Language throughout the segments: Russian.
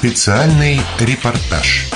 Специальный репортаж.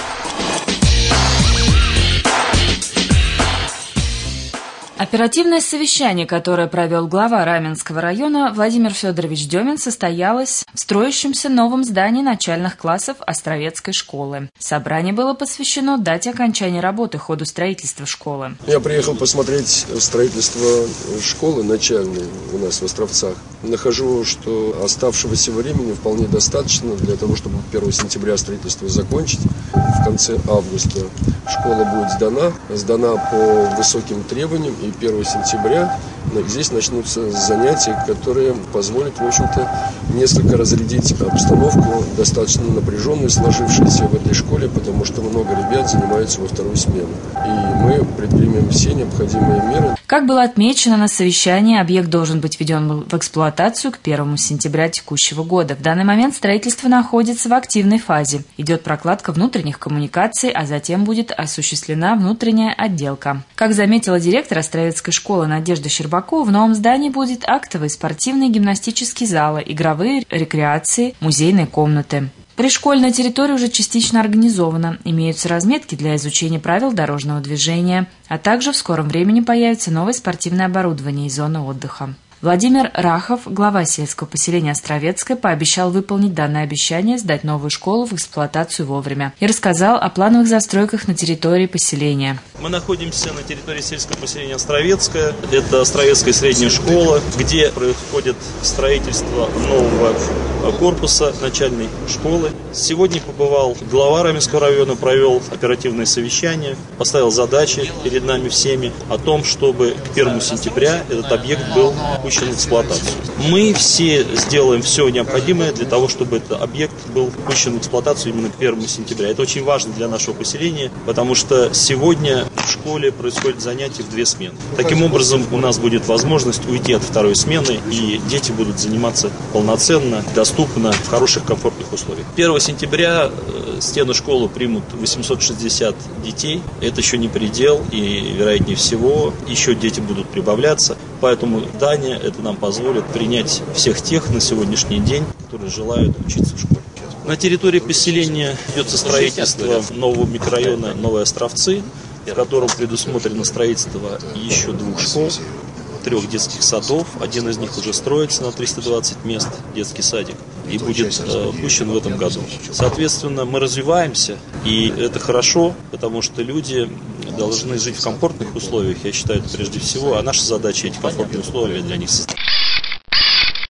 Оперативное совещание, которое провел глава Раменского района Владимир Федорович Демин, состоялось в строящемся новом здании начальных классов Островецкой школы. Собрание было посвящено дате окончания работы, ходу строительства школы. Я приехал посмотреть строительство школы начальной у нас в Островцах. Нахожу, что оставшегося времени вполне достаточно для того, чтобы 1 сентября строительство закончить. В конце августа школа будет сдана по высоким требованиям, и 1 сентября здесь начнутся занятия, которые позволят, в общем-то, несколько разрядить обстановку, достаточно напряженную, сложившуюся в этой школе, потому что много ребят занимаются во вторую смену. И мы предпримем все необходимые меры. Как было отмечено на совещании, объект должен быть введен в эксплуатацию к 1 сентября текущего года. В данный момент строительство находится в активной фазе. Идет прокладка внутренних коммуникаций, а затем будет осуществлена внутренняя отделка. Как заметила директор Островецкой школы Надежда Щербакова, в новом здании будет актовый, спортивный, гимнастический залы, игровые, рекреации, музейные комнаты. Пришкольная территория уже частично организована, имеются разметки для изучения правил дорожного движения, а также в скором времени появится новое спортивное оборудование и зона отдыха. Владимир Рахов, глава сельского поселения Островецкое, пообещал выполнить данное обещание, сдать новую школу в эксплуатацию вовремя, и рассказал о плановых застройках на территории поселения. Мы находимся на территории сельского поселения Островецкое. Это Островецкая средняя школа, где происходит строительство нового корпуса начальной школы. Сегодня побывал глава Раменского района, провел оперативное совещание, поставил задачи перед нами всеми о том, чтобы к 1 сентября этот объект был пущен в эксплуатацию. Мы все сделаем все необходимое для того, чтобы этот объект был пущен в эксплуатацию именно к 1 сентября. Это очень важно для нашего поселения, потому что сегодня в школе происходят занятия в 2 смены. Таким образом, у нас будет возможность уйти от 2-й смены, и дети будут заниматься полноценно, доступно, в хороших, комфортных условиях. 1 сентября стены школы примут 860 детей. Это еще не предел, и, вероятнее всего, еще дети будут прибавляться. Поэтому здание это нам позволит принять всех тех на сегодняшний день, которые желают учиться в школе. На территории поселения идет строительство нового микрорайона Новые Островцы, в котором предусмотрено строительство еще 2 школ, 3 детских садов. Один из них уже строится на 320 мест, детский садик, и будет пущен в этом году. Соответственно, мы развиваемся, и это хорошо, потому что люди должны жить в комфортных условиях, я считаю, это прежде всего, а наша задача эти комфортные условия для них создать.